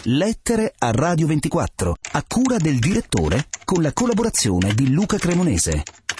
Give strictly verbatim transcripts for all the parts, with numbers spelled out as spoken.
Lettere a Radio ventiquattro, a cura del direttore, con la collaborazione di Luca Cremonese.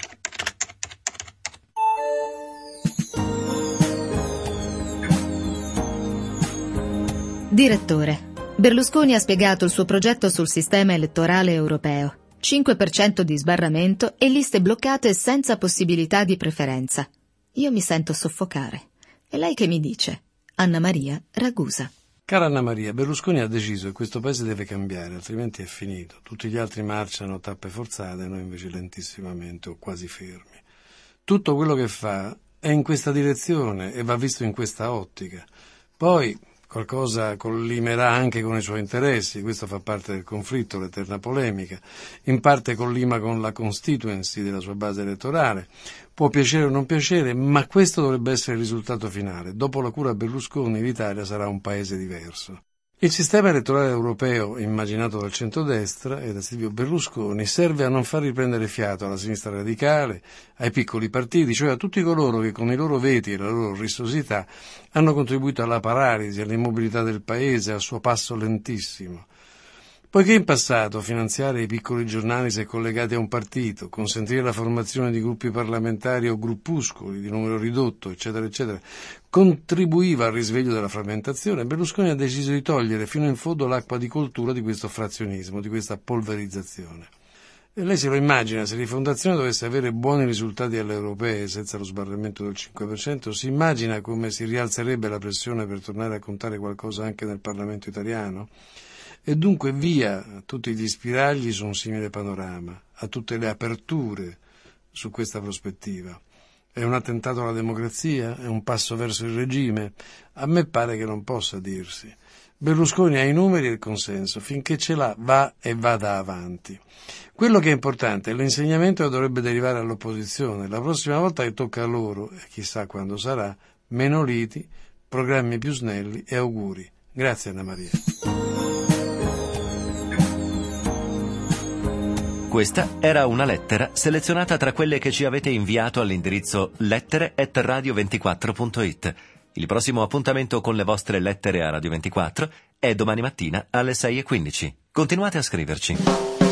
Direttore, Berlusconi ha spiegato il suo progetto sul sistema elettorale europeo. cinque per cento di sbarramento e liste bloccate senza possibilità di preferenza. Io mi sento soffocare. E lei che mi dice? Anna Maria Ragusa. Cara Anna Maria, Berlusconi ha deciso che questo paese deve cambiare, altrimenti è finito. Tutti gli altri marciano a tappe forzate e noi invece lentissimamente o quasi fermi. Tutto quello che fa è in questa direzione e va visto in questa ottica. Poi qualcosa collimerà anche con i suoi interessi, questo fa parte del conflitto, l'eterna polemica, in parte collima con la constituency della sua base elettorale, può piacere o non piacere, ma questo dovrebbe essere il risultato finale. Dopo la cura Berlusconi l'Italia sarà un paese diverso. Il sistema elettorale europeo, immaginato dal centrodestra e da Silvio Berlusconi, serve a non far riprendere fiato alla sinistra radicale, ai piccoli partiti, cioè a tutti coloro che con i loro veti e la loro rissosità hanno contribuito alla paralisi, all'immobilità del paese, al suo passo lentissimo. Poiché in passato finanziare i piccoli giornali se collegati a un partito, consentire la formazione di gruppi parlamentari o gruppuscoli di numero ridotto, eccetera, eccetera, contribuiva al risveglio della frammentazione, Berlusconi ha deciso di togliere fino in fondo l'acqua di coltura di questo frazionismo, di questa polverizzazione. E lei se lo immagina, se Rifondazione dovesse avere buoni risultati alle europee senza lo sbarramento del cinque per cento, si immagina come si rialzerebbe la pressione per tornare a contare qualcosa anche nel Parlamento italiano? E dunque via a tutti gli spiragli su un simile panorama, a tutte le aperture su questa prospettiva. È un attentato alla democrazia? È un passo verso il regime? A me pare che non possa dirsi. Berlusconi ha i numeri e il consenso, finché ce l'ha va e vada avanti. Quello che è importante è l'insegnamento che dovrebbe derivare all'opposizione. La prossima volta che tocca a loro, e chissà quando sarà, meno liti, programmi più snelli e auguri. Grazie Anna Maria. Questa era una lettera selezionata tra quelle che ci avete inviato all'indirizzo lettere at radio ventiquattro punto it. Il prossimo appuntamento con le vostre lettere a Radio ventiquattro è domani mattina alle sei e quindici. Continuate a scriverci.